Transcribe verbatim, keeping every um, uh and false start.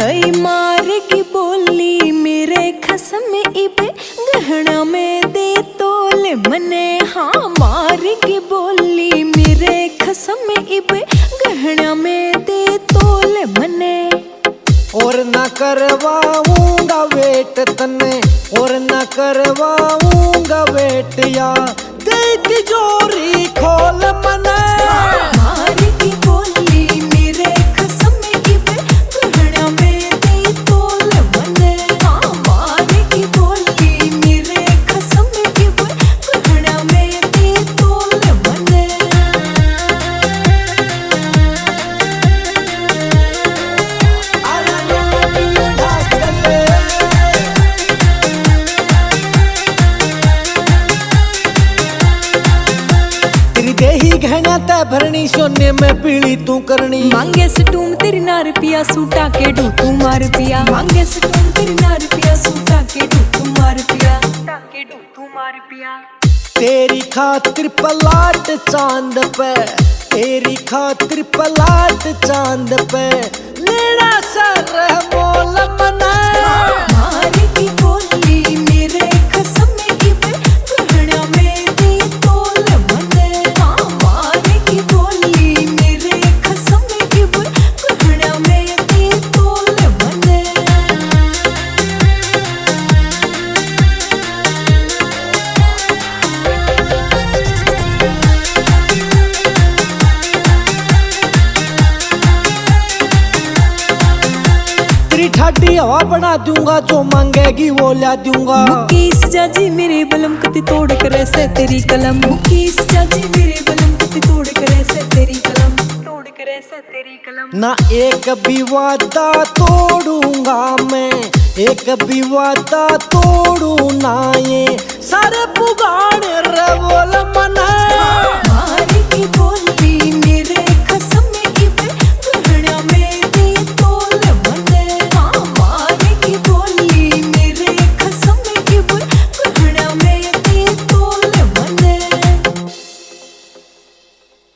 हई मार की बोली मेरे खसम इबे गहना में दे तोल मने। हाँ मार की बोली मेरे खसम इबे गहना में दे तोल मने। और न करवाऊंगा वेट तने, और न करवाऊंगा वेट या देख जोरी खोल मने। मार की बोली मेरे खसम इबे गहना में दे तोल मने। हाँ मार की बोली मेरे खसम इबे गहना में दे तोल मने। देही गहना तै भरनी सोने में पीली तू करनी। मांगे सटूम तेरी नार पिया सूटा के डू तू मार पिया। मांगे सटूम तेरी नार पिया सूटा के डू तू मार पिया। सूटा के डू तू मार पिया। तेरी खातिर पलाट चांद पे, तेरी खातिर पलाट चांद पे लेना सर मोल मना। मार की बोली मेरे खसम इबे गहना में दे तोल मने। हाँ मार की बोली मेरे खसम इबे गहना में दे तोल मने। तेरी ठाडी हवा बना दूंगा, जो मांगेगी वो ला दूंगा। मुकीस जाजी मेरे बलम कति तोड़ करे से तेरी कलम। मुकीस जाजी मेरे बलम कति तोड़ करे से तेरी कलम। तोड़ करे से तेरी कलम। ना एक भी वादा तोड़ूंगा मैं, एक भी वादा तोड़ू ना ये सारे पुगाड़ रे बोल मना।